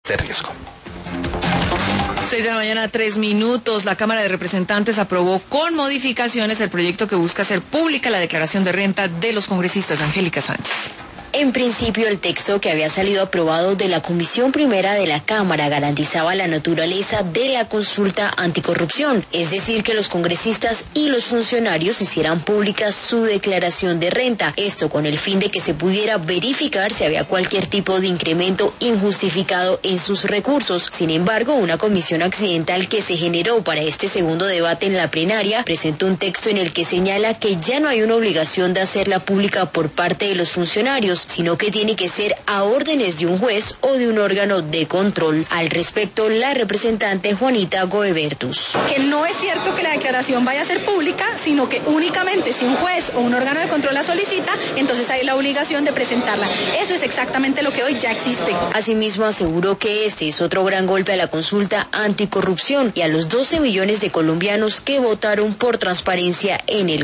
de riesgo. 6 de la mañana, 3 minutos. La Cámara de Representantes aprobó con modificaciones el proyecto que busca hacer pública la declaración de renta de los congresistas. Angélica Sánchez. En principio, el texto que había salido aprobado de la Comisión Primera de la Cámara garantizaba la naturaleza de la consulta anticorrupción, es decir, que los congresistas y los funcionarios hicieran pública su declaración de renta, esto con el fin de que se pudiera verificar si había cualquier tipo de incremento injustificado en sus recursos. Sin embargo, una comisión accidental que se generó para este segundo debate en la plenaria presentó un texto en el que señala que ya no hay una obligación de hacerla pública por parte de los funcionarios, sino que tiene que ser a órdenes de un juez o de un órgano de control. Al respecto, la representante Juanita Goebertus. Que no es cierto que la declaración vaya a ser pública, sino que únicamente si un juez o un órgano de control la solicita, entonces hay la obligación de presentarla. Eso es exactamente lo que hoy ya existe. Asimismo, aseguró que este es otro gran golpe a la consulta anticorrupción y a los 12 millones de colombianos que votaron por transparencia en el